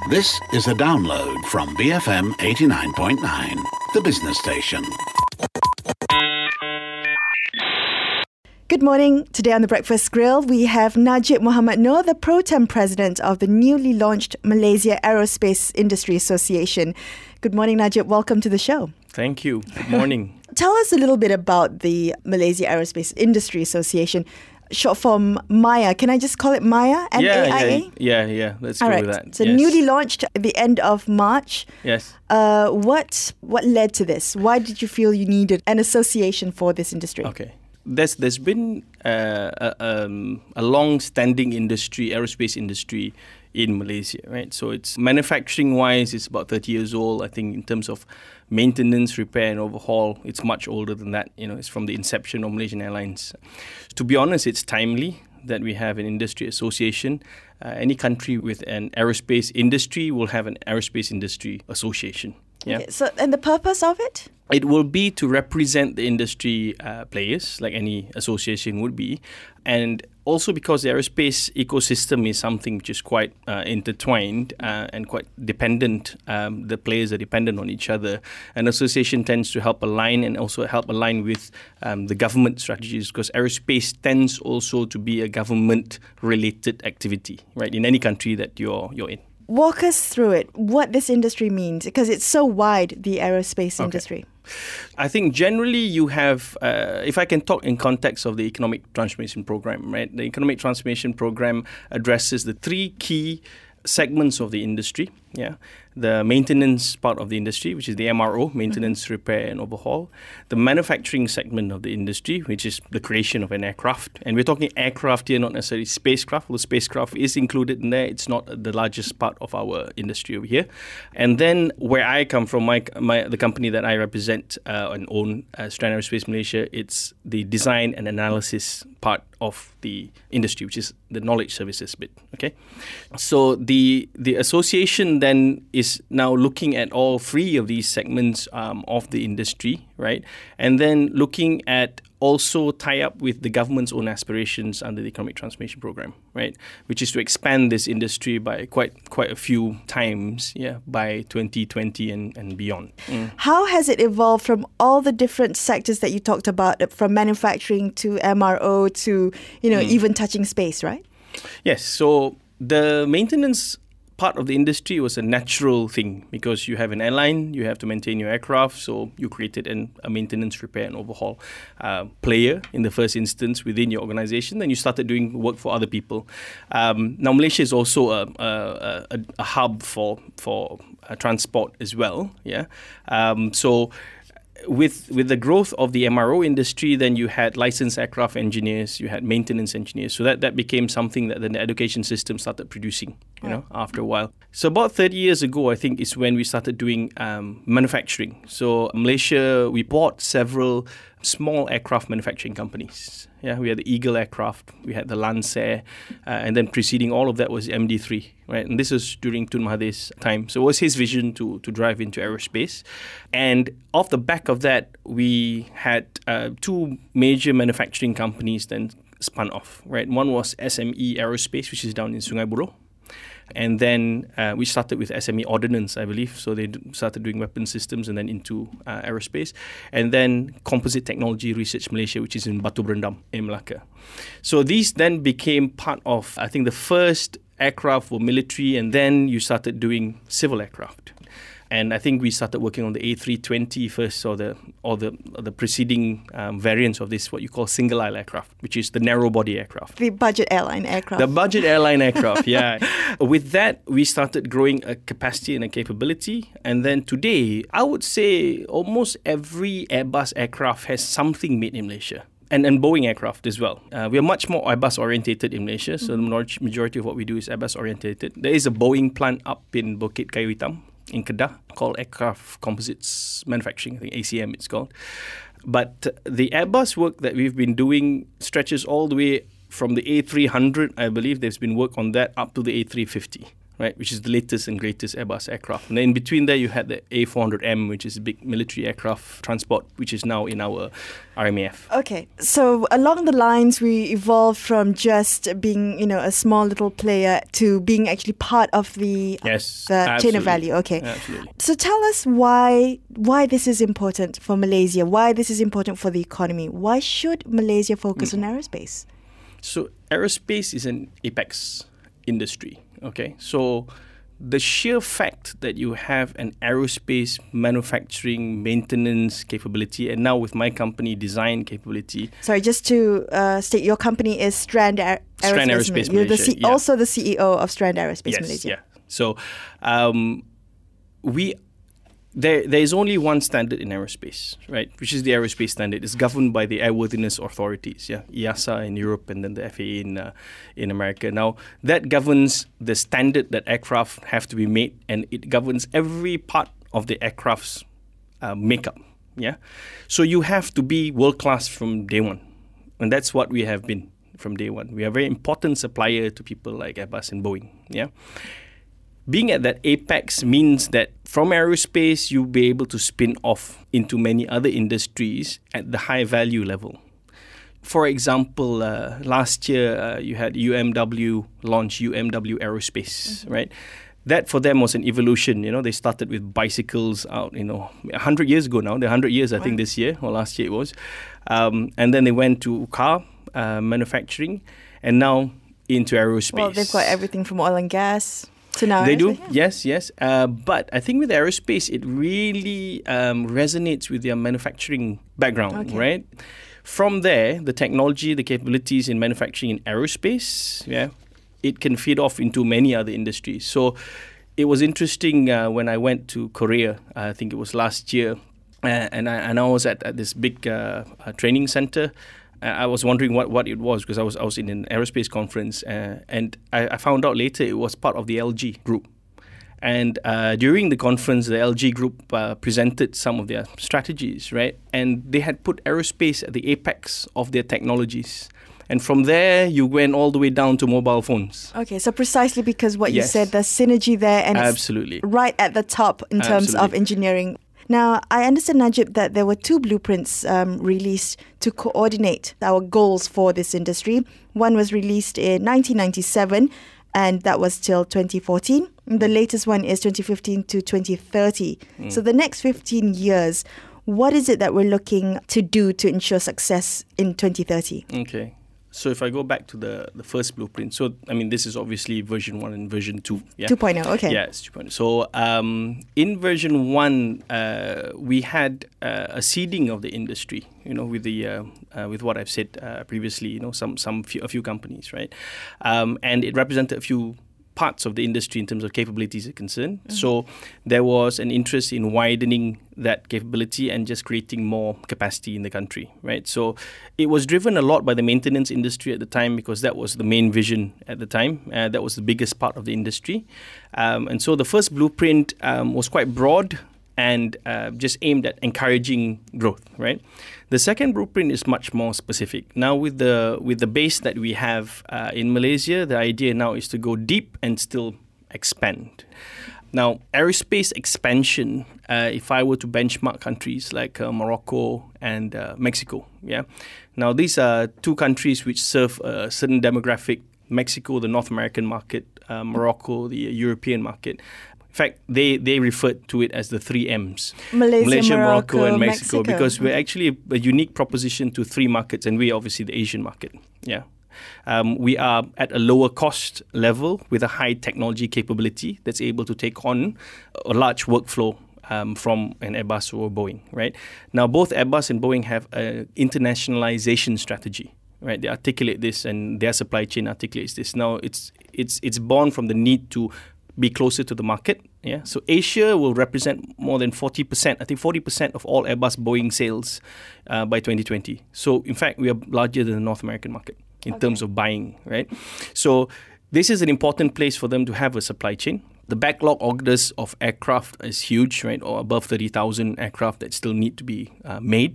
This is a download from BFM 89.9, the business station. Good morning. Today on The Breakfast Grill, we have Najib Muhammad Noor, the Pro-Tem President of the newly launched Malaysia Aerospace Industry Association. Good morning, Najib. Welcome to the show. Thank you. Good morning. Tell us a little bit about the Malaysia Aerospace Industry Association, short form MAIA. Can I just call it MAIA? M-A-I-A? Yeah. Let's go with that. So newly launched at the end of March. Yes. What led to this? Why did you feel you needed an association for this industry? Okay. There's been a long-standing industry, aerospace industry in Malaysia, right? So it's manufacturing-wise, it's about 30 years old. I think in terms of maintenance, repair and overhaul, it's much older than that. It's from the inception of Malaysian Airlines. To be honest, it's timely that we have an industry association. Any country with an aerospace industry will have an aerospace industry association. Yeah. Okay, so, and the purpose of it? It will be to represent the industry players, like any association would be. And also because the aerospace ecosystem is something which is quite intertwined and quite dependent. The players are dependent on each other. An association tends to help align and also help align with the government strategies, because aerospace tends also to be a government-related activity, right, in any country that you're in. Walk us through it, what this industry means, because it's so wide, the aerospace industry. I think generally you have, if I can talk in context of the Economic Transformation Program, right? The Economic Transformation Program addresses the three key segments of the industry. Yeah, the maintenance part of the industry, which is the MRO, maintenance, repair and overhaul. The manufacturing segment of the industry, which is the creation of an aircraft. And we're talking aircraft here, not necessarily spacecraft. Although spacecraft is included in there, it's not the largest part of our industry over here. And then where I come from, the company that I represent and own, Strand Aerospace Malaysia, it's the design and analysis part of the industry, which is the knowledge services bit. Okay, so the association then is now looking at all three of these segments of the industry, right? And then looking at also tie up with the government's own aspirations under the Economic Transformation Program, right? Which is to expand this industry by quite a few times, by 2020 and beyond. How has it evolved from all the different sectors that you talked about, from manufacturing to MRO to, even touching space, right? Yes. So the maintenance part of the industry was a natural thing, because you have an airline, you have to maintain your aircraft, so you created a maintenance, repair and overhaul player in the first instance within your organization. Then you started doing work for other people. Now Malaysia is also a hub for transport as well. So with the growth of the MRO industry, then you had licensed aircraft engineers, you had maintenance engineers. So that became something that then the education system started producing, after a while. So about 30 years ago, I think, is when we started doing manufacturing. So Malaysia, we bought several small aircraft manufacturing companies. We had the Eagle aircraft, we had the Lancer, and then preceding all of that was MD3, right? And this was during Tun Mahathir's time. So it was his vision to drive into aerospace. And off the back of that, we had two major manufacturing companies then spun off, right? One was SME Aerospace, which is down in Sungai Buloh. And then we started with SME Ordnance, I believe. So they started doing weapon systems and then into aerospace. And then Composite Technology Research Malaysia, which is in Batu Berendam in Melaka. So these then became part of, I think, the first aircraft for military, and then you started doing civil aircraft. And I think we started working on the A320 first, or the preceding variants of this, what you call single-aisle aircraft, which is the narrow-body aircraft. The budget airline aircraft. The budget airline aircraft, yeah. With that, we started growing a capacity and a capability. And then today, I would say almost every Airbus aircraft has something made in Malaysia. And Boeing aircraft as well. We are much more Airbus-orientated in Malaysia, so the majority of what we do is Airbus-orientated. There is a Boeing plant up in Bukit Kayu Hitam, in Kedah, called Aircraft Composites Manufacturing, I think ACM it's called. But the Airbus work that we've been doing stretches all the way from the A300, I believe there's been work on that, up to the A350. right, which is the latest and greatest Airbus aircraft. And then in between there, you had the A400M, which is a big military aircraft transport, which is now in our RMAF. Okay, so along the lines, we evolved from just being, a small little player to being actually part of the chain of value. Okay, absolutely. So tell us why this is important for Malaysia, why this is important for the economy. Why should Malaysia focus on aerospace? So aerospace is an apex industry. Okay, so the sheer fact that you have an aerospace manufacturing maintenance capability, and now with my company, design capability. Sorry, just to state, your company is Strand Aerospace Malaysia. You're also the CEO of Strand Aerospace Malaysia. Yeah. So there is only one standard in aerospace, right? Which is the aerospace standard. It's governed by the airworthiness authorities, EASA in Europe and then the FAA in America. Now, that governs the standard that aircraft have to be made, and it governs every part of the aircraft's makeup, So you have to be world-class from day one, and that's what we have been from day one. We are a very important supplier to people like Airbus and Boeing, Being at that apex means that from aerospace, you'll be able to spin off into many other industries at the high value level. For example, last year, you had UMW launch UMW Aerospace, right? That for them was an evolution. They started with bicycles out, 100 years ago now. They're 100 years, I think, this year, or last year it was. And then they went to car manufacturing, and now into aerospace. Well, they've got everything from oil and gas to now. They do, yes. But I think with aerospace, it really resonates with their manufacturing background, right? From there, the technology, the capabilities in manufacturing in aerospace, it can feed off into many other industries. So it was interesting when I went to Korea, I think it was last year, and I was at this big training center. I was wondering what it was because I was in an aerospace conference, and I found out later it was part of the LG group. And during the conference, the LG group presented some of their strategies, right? And they had put aerospace at the apex of their technologies. And from there, you went all the way down to mobile phones. Okay, so precisely because what you said, there's synergy there, and Absolutely. It's right at the top in terms of engineering. Now, I understand, Najib, that there were 2 blueprints released to coordinate our goals for this industry. One was released in 1997, and that was till 2014. The latest one is 2015 to 2030. So the next 15 years, what is it that we're looking to do to ensure success in 2030? Okay. So if I go back to the first blueprint, so this is obviously version 1 and version 2. 2.0, okay. Yeah, it's 2.0. So in version 1, we had a seeding of the industry, with the with what I've said previously, a few companies, right? And it represented a few parts of the industry in terms of capabilities are concerned. So there was an interest in widening that capability and just creating more capacity in the country, right? So it was driven a lot by the maintenance industry at the time because that was the main vision at the time. That was the biggest part of the industry. And so the first blueprint was quite broad and just aimed at encouraging growth, right? The second blueprint is much more specific. Now, with the base that we have in Malaysia, the idea now is to go deep and still expand. Now, aerospace expansion, if I were to benchmark countries like Morocco and Mexico, Now, these are 2 countries which serve a certain demographic. Mexico, the North American market, Morocco, the European market. In fact, they referred to it as the 3 M's. Malaysia, Morocco, and Mexico. Because we're actually a unique proposition to 3 markets, and we're obviously the Asian market. We are at a lower cost level with a high technology capability that's able to take on a large workflow from an Airbus or Boeing, right? Now, both Airbus and Boeing have an internationalization strategy. Right, they articulate this, and their supply chain articulates this. Now, it's born from the need to be closer to the market. So Asia will represent more than 40%. I think 40% of all Airbus Boeing sales by 2020. So in fact, we are larger than the North American market in terms of buying. Right. So this is an important place for them to have a supply chain. The backlog orders of aircraft is huge, right, or above 30,000 aircraft that still need to be made.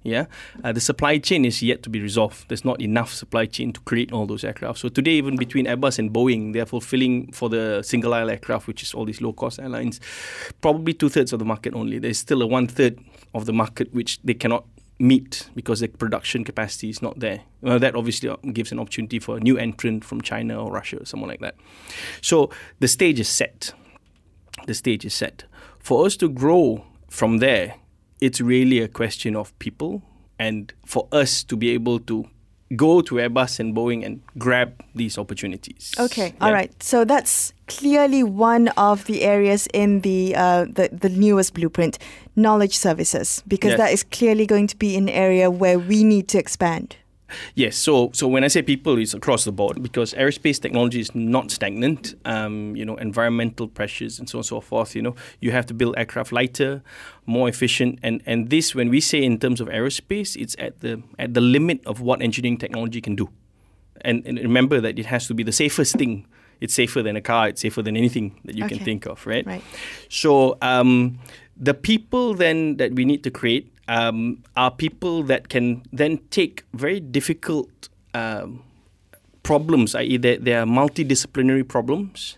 Yeah, the supply chain is yet to be resolved. There's not enough supply chain to create all those aircraft. So today, even between Airbus and Boeing, they're fulfilling for the single aisle aircraft, which is all these low-cost airlines, probably 2/3 of the market only. There's still a 1/3 of the market which they cannot meet because the production capacity is not there. Well, that obviously gives an opportunity for a new entrant from China or Russia or someone like that. So the stage is set. The stage is set. For us to grow from there, it's really a question of people, and for us to be able to go to Airbus and Boeing and grab these opportunities. Okay, all right. So that's clearly one of the areas in the newest blueprint, knowledge services, because that is clearly going to be an area where we need to expand. Yes, so when I say people, it's across the board, because aerospace technology is not stagnant. Environmental pressures and so on and so forth. You have to build aircraft lighter, more efficient, and this, when we say in terms of aerospace, it's at the limit of what engineering technology can do. And remember that it has to be the safest thing. It's safer than a car. It's safer than anything that you can think of, right? Right. So the people then that we need to create are people that can then take very difficult problems, i.e. they are multidisciplinary problems,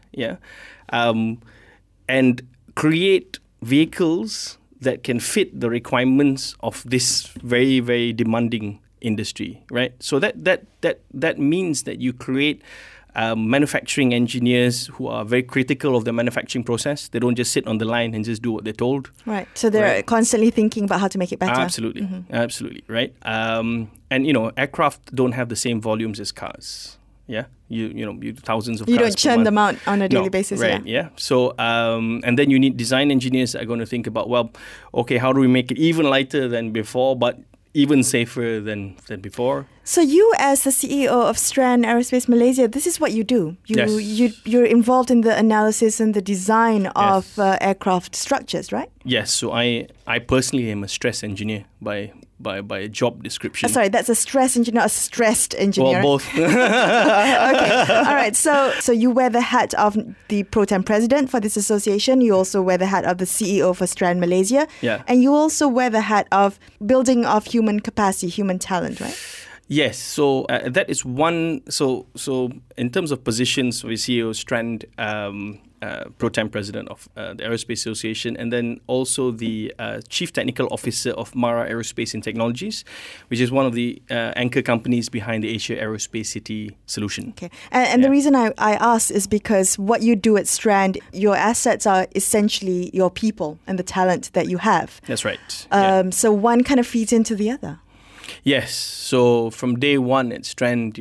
and create vehicles that can fit the requirements of this very, very demanding industry, right? So that means that you create manufacturing engineers who are very critical of the manufacturing process. They don't just sit on the line and just do what they're told. Right. So they're constantly thinking about how to make it better. Absolutely. Absolutely. Right. And aircraft don't have the same volumes as cars. Yeah. You thousands of cars. You don't churn them out on a daily basis. Right. Yeah. So and then you need design engineers that are going to think about, well, okay, how do we make it even lighter than before, but even safer than before? So you, as the CEO of Strand Aerospace Malaysia, this is what you do. You're involved in the analysis and the design of aircraft structures, right? Yes. So I personally am a stress engineer by a job description. Sorry, that's a stress engineer, a stressed engineer. Well, both. Okay. All right. So you wear the hat of the pro-tem president for this association. You also wear the hat of the CEO for Strand Malaysia. Yeah. And you also wear the hat of building of human capacity, human talent, right? Yes, so that is one. So in terms of positions, we CEO Strand, pro-tem president of the Aerospace Association, and then also the chief technical officer of Mara Aerospace and Technologies, which is one of the anchor companies behind the Asia Aerospace City solution. Okay, and the reason I asked is because what you do at Strand, your assets are essentially your people and the talent that you have. That's right. So one kind of feeds into the other. Yes. So from day one at Strand,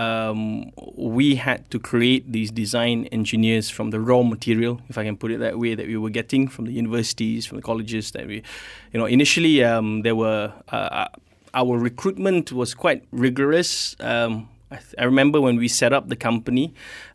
we had to create these design engineers from the raw material, if I can put it that way, that we were getting from the universities, from the colleges that we, initially there were, our recruitment was quite rigorous. I remember when we set up the company,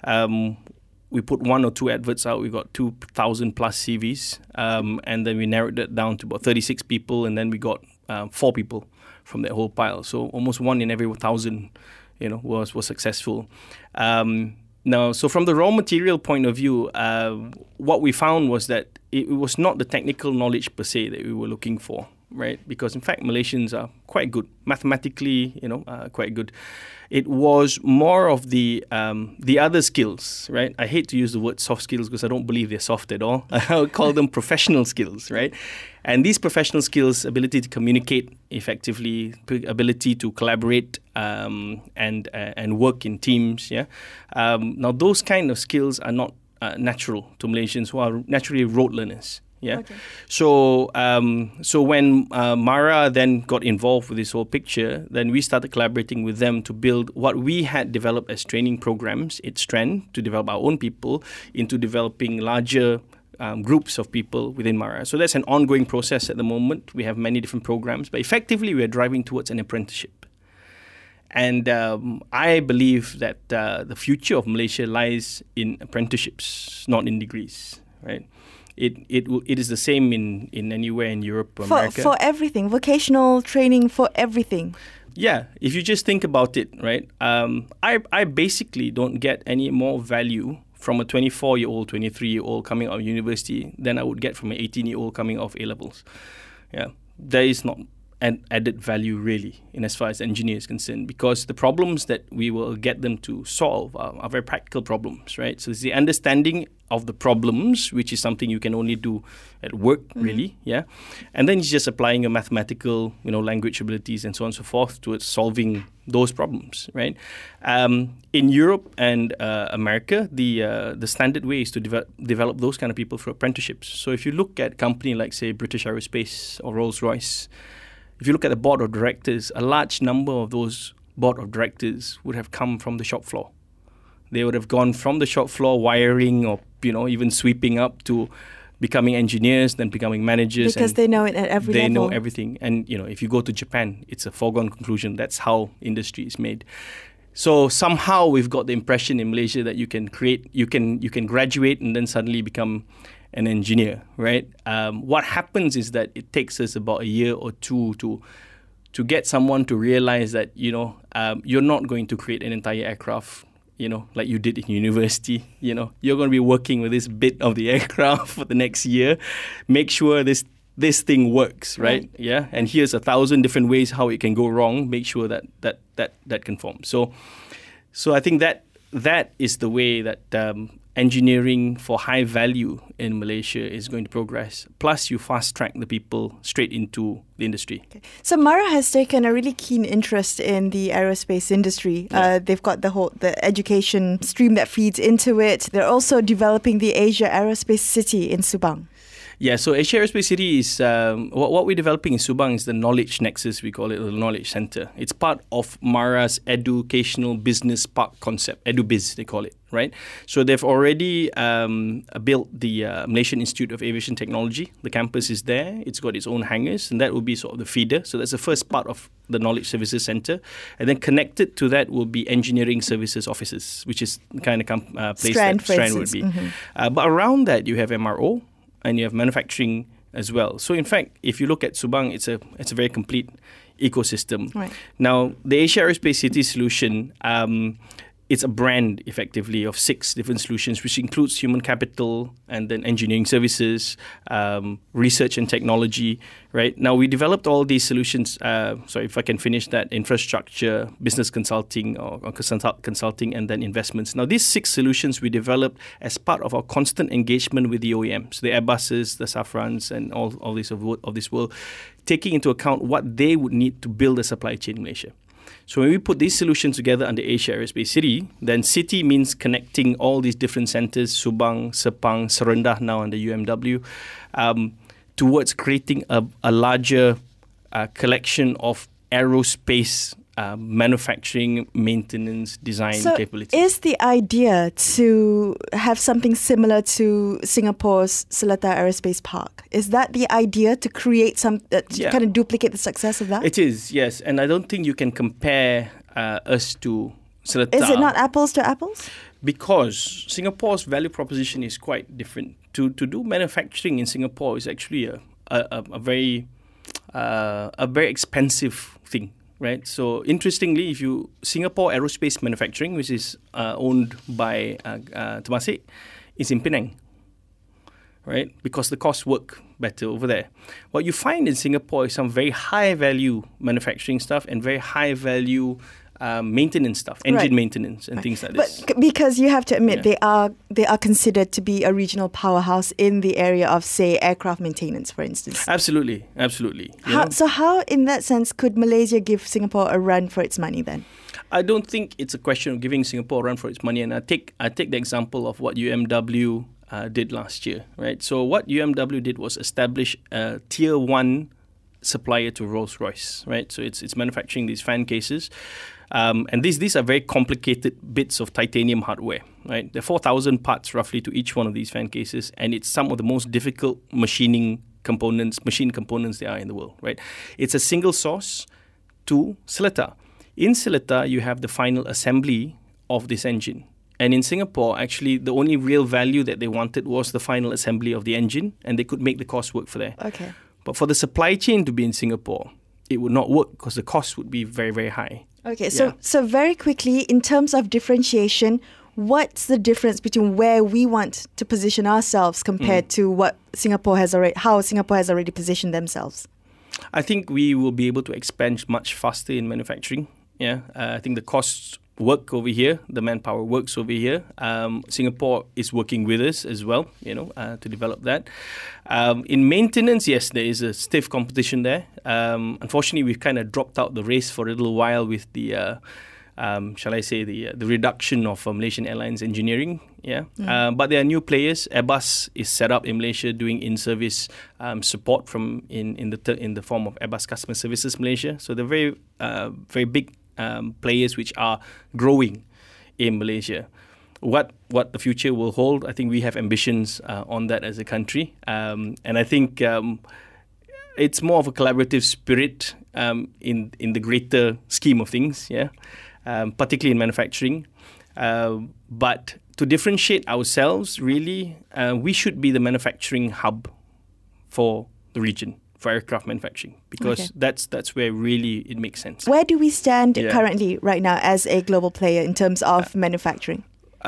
we put 1 or 2 adverts out. We got 2,000 plus CVs, and then we narrowed it down to about 36 people, and then we got 4 people from that whole pile. So almost 1 in every 1,000, was successful. Now, so from the raw material point of view, what we found was that it was not the technical knowledge per se that we were looking for, right? Because in fact, Malaysians are quite good mathematically, quite good. It was more of the other skills, right? I hate to use the word soft skills because I don't believe they're soft at all. I would call them professional skills, right? And these professional skills, ability to communicate effectively, ability to collaborate and work in teams, now, those kind of skills are not natural to Malaysians who are naturally rote learners. Yeah. Okay. So when Mara then got involved with this whole picture, then we started collaborating with them to build what we had developed as training programs at Strand to develop our own people into developing larger groups of people within Mara. So that's an ongoing process at the moment. We have many different programs, but effectively we are driving towards an apprenticeship. And I believe that the future of Malaysia lies in apprenticeships, not in degrees, right? It is the same in anywhere in Europe or America. For everything, vocational training for everything. Yeah, if you just think about it, right? I basically don't get any more value from a 24-year-old, 23-year-old coming out of university than I would get from an 18-year-old coming off A-levels. Yeah, there is not added value really in as far as engineer is concerned, because the problems that we will get them to solve are very practical problems, right? So it's the understanding of the problems, which is something you can only do at work, really, yeah. And then it's just applying your mathematical, language abilities and so on and so forth towards solving those problems, right? In Europe and America, the standard way is to develop those kind of people through apprenticeships. So if you look at a company like, say, British Aerospace or Rolls-Royce, if you look at the board of directors, a large number of those board of directors would have come from the shop floor. They would have gone from the shop floor, wiring or, even sweeping up, to becoming engineers, then becoming managers. Because they know it at every level. They know everything. And, if you go to Japan, it's a foregone conclusion. That's how industry is made. So somehow we've got the impression in Malaysia that you can graduate and then suddenly become an engineer, right? What happens is that it takes us about a year or two to get someone to realize that, you're not going to create an entire aircraft, like you did in university. You're going to be working with this bit of the aircraft for the next year. Make sure this thing works, right? Yeah. And here's 1,000 different ways how it can go wrong. Make sure that conforms. So I think that is the way that engineering for high value in Malaysia is going to progress. Plus, you fast track the people straight into the industry. Okay. So Mara has taken a really keen interest in the aerospace industry. Yeah. They've got the education stream that feeds into it. They're also developing the Asia Aerospace City in Subang. Yeah, so Asia Aerospace City is, what we're developing in Subang is the Knowledge Nexus, we call it, the Knowledge Center. It's part of Mara's Educational Business Park concept, EduBiz they call it, right? So they've already built the Malaysian Institute of Aviation Technology. The campus is there, it's got its own hangars, and that will be sort of the feeder. So that's the first part of the Knowledge Services Center. And then connected to that will be Engineering Services Offices, which is the kind of place Strand, that Strand would be. Mm-hmm. But around that, you have MRO, and you have manufacturing as well. So in fact, if you look at Subang, it's a very complete ecosystem. Right. Now, the Asia Aerospace City solution, it's a brand, effectively, of 6 different solutions, which includes human capital and then engineering services, research and technology, right? Now, we developed all these solutions, if I can finish that, infrastructure, business consulting, or consulting, and then investments. Now, these 6 solutions we developed as part of our constant engagement with the OEMs, the Airbuses, the Safrans, and all this of this world, taking into account what they would need to build a supply chain in Malaysia. So when we put these solutions together under Asia Aerospace City, then city means connecting all these different centres, Subang, Sepang, Serendah now under UMW, towards creating a larger collection of aerospace manufacturing, maintenance, design capabilities. So is the idea to have something similar to Singapore's Seletar Aerospace Park? Is that the idea, to create to kind of duplicate the success of that? It is, yes. And I don't think you can compare us to Seletar. Is it not apples to apples? Because Singapore's value proposition is quite different. To do manufacturing in Singapore is actually a very expensive thing. Right. So interestingly, Singapore Aerospace Manufacturing, which is owned by Temasek, is in Penang. Right, because the costs work better over there. What you find in Singapore is some very high value manufacturing stuff and very high value maintenance stuff, engine maintenance and things like this. But because you have to admit, they are considered to be a regional powerhouse in the area of, say, aircraft maintenance, for instance. Absolutely. So how, in that sense, could Malaysia give Singapore a run for its money then? I don't think it's a question of giving Singapore a run for its money. And I take the example of what UMW did last year, right? So what UMW did was establish a tier 1 supplier to Rolls-Royce, right? So it's manufacturing these fan cases. And these are very complicated bits of titanium hardware, right? There are 4,000 parts roughly to each one of these fan cases, and it's some of the most difficult machine components there are in the world, right? It's a single source to Seletar. In Seletar, you have the final assembly of this engine. And in Singapore, actually, the only real value that they wanted was the final assembly of the engine, and they could make the cost work for that. Okay. But for the supply chain to be in Singapore, it would not work because the cost would be very, very high. Okay, so very quickly, in terms of differentiation, what's the difference between where we want to position ourselves compared to how Singapore has already positioned themselves? I think we will be able to expand much faster in manufacturing. Yeah, I think the costs work over here, the manpower works over here. Singapore is working with us as well, to develop that. In maintenance, yes, there is a stiff competition there. Unfortunately, we've kind of dropped out the race for a little while with the the reduction of Malaysian Airlines engineering. But there are new players. Airbus is set up in Malaysia doing in-service support in the form of Airbus Customer Services Malaysia. So they're very very big players which are growing in Malaysia. What the future will hold, I think we have ambitions on that as a country, and I think it's more of a collaborative spirit in the greater scheme of things. Particularly in manufacturing. But to differentiate ourselves, really, we should be the manufacturing hub for the region, for aircraft manufacturing, because that's where really it makes sense. Where do we stand currently right now as a global player in terms of manufacturing?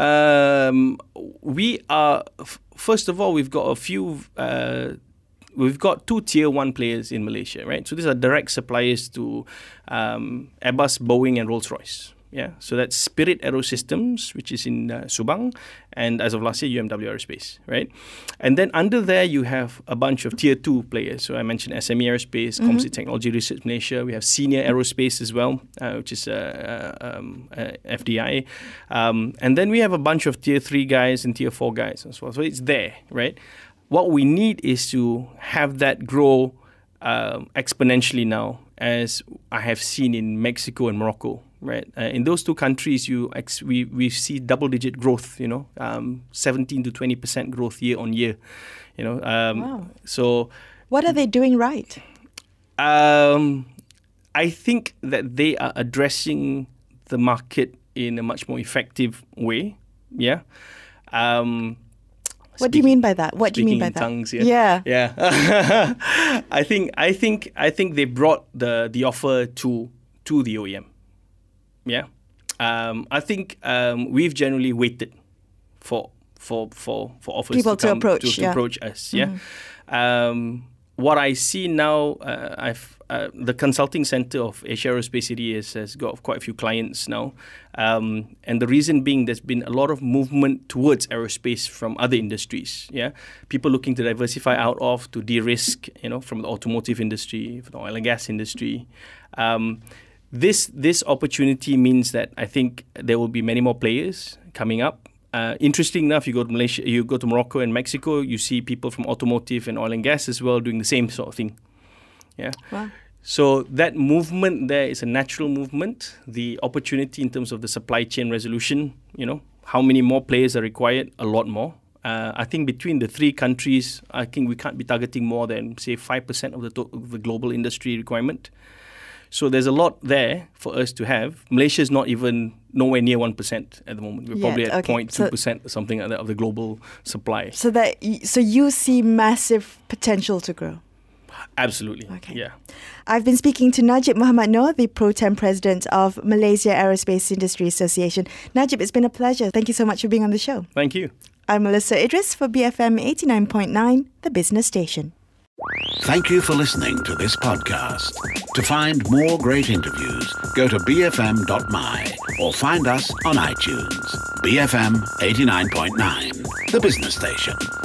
We are, first of all, we've got a few... We've got 2 Tier 1 players in Malaysia, right? So these are direct suppliers to Airbus, Boeing and Rolls-Royce. So that's Spirit Aerosystems, which is in Subang, and as of last year, UMW Aerospace, right? And then under there, you have a bunch of Tier 2 players. So I mentioned SME Aerospace, Composite Technology Research Malaysia. We have Senior Aerospace as well, which is FDI. And then we have a bunch of Tier 3 guys and Tier 4 guys as well. So it's there, right? What we need is to have that grow exponentially now, as I have seen in Mexico and Morocco, right? In those 2 countries, we see double-digit growth, 17 to 20% growth year on year, Wow. So, what are they doing right? I think that they are addressing the market in a much more effective way. What do you mean by that? What do you mean by that? Tongues, yeah. I think they brought the offer to the OEM. I think we've generally waited for offers people to approach us. What I see now, the consulting center of Asia Aerospace City has got quite a few clients now, and the reason being there's been a lot of movement towards aerospace from other industries. People looking to diversify out of, to de-risk, from the automotive industry, from the oil and gas industry. This opportunity means that I think there will be many more players coming up. Interesting enough, you go to Malaysia, you go to Morocco and Mexico, you see people from automotive and oil and gas as well doing the same sort of thing. Wow. So that movement there is a natural movement. The opportunity in terms of the supply chain resolution, how many more players are required? A lot more. I think between the 3 countries, I think we can't be targeting more than, say, 5% of the global industry requirement. So there's a lot there for us to have. Malaysia is not even nowhere near 1% at the moment. We're probably at 0.2% or something like that of the global supply. So you see massive potential to grow? Absolutely. I've been speaking to Najib Muhammad Noor, the Pro-Tem President of Malaysia Aerospace Industry Association. Najib, it's been a pleasure. Thank you so much for being on the show. Thank you. I'm Melissa Idris for BFM 89.9, the business station. Thank you for listening to this podcast. To find more great interviews, go to bfm.my or find us on iTunes. BFM 89.9, the business station.